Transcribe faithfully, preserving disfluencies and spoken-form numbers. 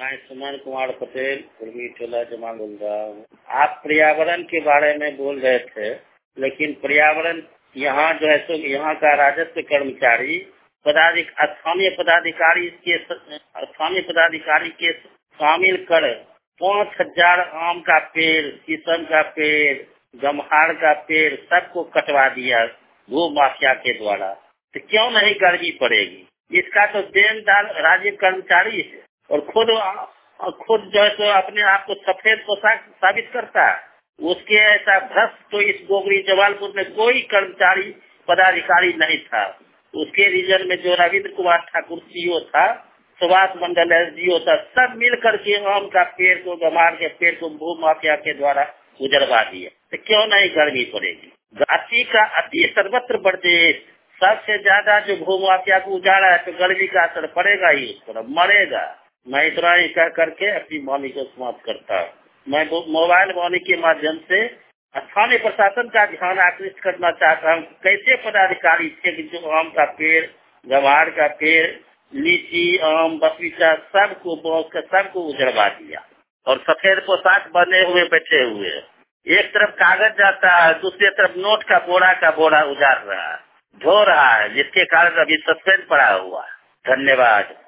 मैं सुमन कुमार पटेल पूर्वी टोला जमा बोल रहा हूँ। आप पर्यावरण के बारे में बोल रहे थे, लेकिन पर्यावरण यहाँ जो है सो यहाँ का राजस्व कर्मचारी पदाधिक स्थानीय पदाधिकारी के स्थानीय पदाधिकारी के शामिल कर पाँच हजार आम का पेड़, शीशम का पेड़, गम्हार का पेड़ सबको कटवा दिया भू माफिया के द्वारा। तो क्यों नहीं गर्मी पड़ेगी? इसका तो देनदार राज्य कर्मचारी है और खुद खुद जो है तो अपने आप को सफेद पोशाक साबित करता है। उसके ऐसा भ्रष्ट तो इस गोगरी जमालपुर में कोई कर्मचारी पदाधिकारी नहीं था। उसके रीजन में जो रविंद्र कुमार ठाकुर सीओ था, सुभाष मंडल एसडीओ था, सब मिल करके आम का पेड़ को, गमार के पेड़ को भू माफिया के द्वारा उजड़वा दिया। तो क्यों नहीं गर्मी पड़ेगी? अति का अति सर्वत्र बढ़ते, सबसे ज्यादा जो भू माफिया को उजाड़ा है तो गर्मी का असर पड़ेगा ही, उस पर मरेगा। मैं इतना ही कह करके अपनी वाणी को समाप्त करता हूँ। मैं मोबाइल वाणी के माध्यम से स्थानीय प्रशासन का ध्यान आकृष्ट करना चाहता हूँ। कैसे पदाधिकारी थे कि जो आम का पेड़, गवार का पेड़, लीची, आम, बगीचा सबको बौस कर सबको उजड़वा दिया और सफेद पोशाक बने हुए बैठे हुए। एक तरफ कागज जाता है, दूसरी तरफ नोट का बोरा का बोरा उजाड़ रहा है, ढो रहा है, जिसके कारण अभी सस्पेंड पड़ा हुआ है। धन्यवाद।